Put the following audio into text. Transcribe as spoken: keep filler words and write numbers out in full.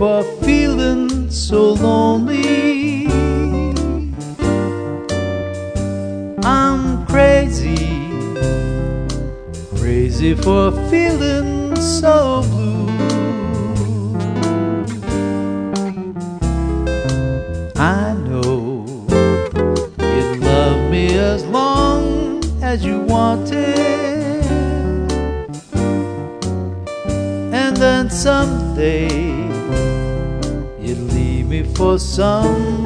for feeling so lonely. I'm crazy, crazy for feeling so blue. I know you'd love me as long as you wanted, and then someday you'd leave me for some